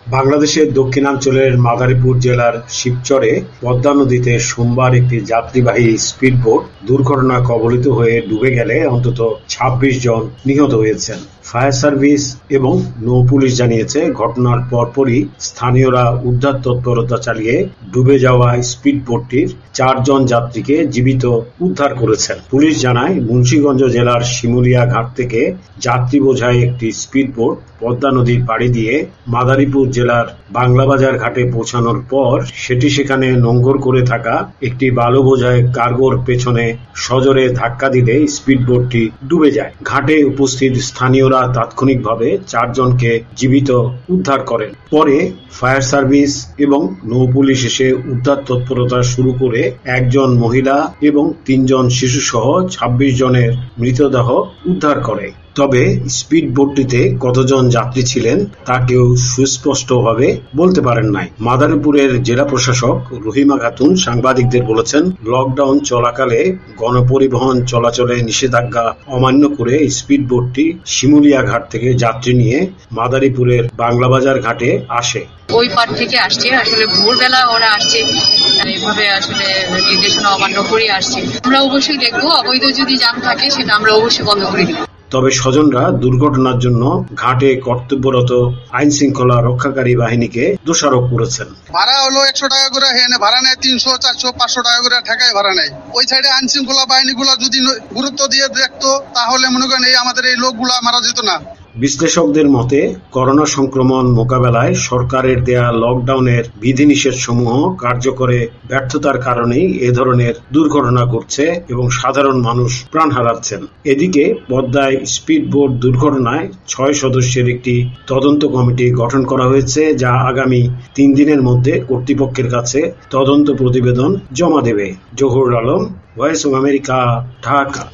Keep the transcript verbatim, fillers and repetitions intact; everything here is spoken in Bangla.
বাংলাদেশের দক্ষিণাঞ্চলের মাদারীপুর জেলার শিবচরে পদ্মা নদীতে সোমবার একটি যাত্রীবাহী স্পিডবোট দুর্ঘটনা কবলিত হয়ে ডুবে গেলে অন্তত ছাব্বিশ জন নিহত হয়েছেন। ফায়ার সার্ভিস এবং নৌ পুলিশ জানিয়েছে, ঘটনার পরপরই স্থানীয়রা উদ্ধার তৎপরতা চালিয়ে ডুবে যাওয়া স্পিডবোটটির চারজন যাত্রীকে জীবিত উদ্ধার করেছেন। পুলিশ জানায়, মুন্সিগঞ্জ জেলার শিমুলিয়া ঘাট থেকে যাত্রী বোঝাই একটি স্পিডবোট পদ্মা নদী পাড়ি দিয়ে মাদারীপুর জেলার বাংলাবাজার ঘাটে পৌঁছানোর পর সেটি সেখানে নোঙর করে থাকা একটি বালু বোঝাই কার্গোর পেছনে সজোরে ধাক্কা দিলে স্পিডবোটটি ডুবে যায়। ঘাটে উপস্থিত স্থানীয়রা তাৎক্ষণিকভাবে চারজনকে জীবিত উদ্ধার করেন। পরে ফায়ার সার্ভিস এবং নৌ পুলিশ এসে উদ্ধার তৎপরতা শুরু করে একজন মহিলা এবং তিনজন শিশু সহ ছাব্বিশ জনের মৃতদেহ উদ্ধার করে। তবে স্পিডবোটটিতে কতজন যাত্রী ছিলেন তা কেউ সুস্পষ্টভাবে বলতে পারেন নাই। মাদারীপুরের জেলা প্রশাসক রহিমা খাতুন সাংবাদিকদের বলেছেন, লকডাউন চলাকালে গণপরিবহন চলাচলে নিষেধাজ্ঞা অমান্য করে স্পিডবোটটি শিমুলিয়া ঘাট থেকে যাত্রী নিয়ে মাদারীপুরের বাংলাবাজার ঘাটে আসে। ওই পার থেকে আসছে, আসলে ভোরবেলা ওরা আসছে, এইভাবে আসলে নির্দেশনা অমান্য করে আসছে। আমরা অবশ্যই দেখবো, অবৈধ যদি যান থাকে সেটা আমরা অবশ্যই বন্ধ করে দিব। তবে স্বজনরা দুর্ঘটনার জন্য ঘাটে কর্তব্যরত আইন শৃঙ্খলা রক্ষাকারী বাহিনীকে দোষারোপ করেছেন। ভাড়া হলো একশো টাকা করে, হেনে ভাড়া নেয় তিনশো চারশো পাঁচশো টাকা করে ঠেকায় ভাড়া নেয়। ওই সাইডে আইন শৃঙ্খলা বাহিনীগুলো যদি গুরুত্ব দিয়ে দেখতো তাহলে মনে করেন এই আমাদের এই লোকগুলা মারা যেত না। বিশ্লেষকদের মতে, করোনা সংক্রমণ মোকাবেলায় সরকারের দেয়া লকডাউনের বিধিনিষেধ সমূহ কার্যকরে ব্যর্থতার কারণেই এ ধরনের দুর্ঘটনা ঘটছে এবং সাধারণ মানুষ প্রাণ হারাচ্ছেন। এদিকে পদ্মায় স্পিডবোট দুর্ঘটনায় ছয় সদস্যের একটি তদন্ত কমিটি গঠন করা হয়েছে, যা আগামী তিন দিনের মধ্যে কর্তৃপক্ষের কাছে তদন্ত প্রতিবেদন জমা দেবে। Zahur Alam, voice of America, Dhaka.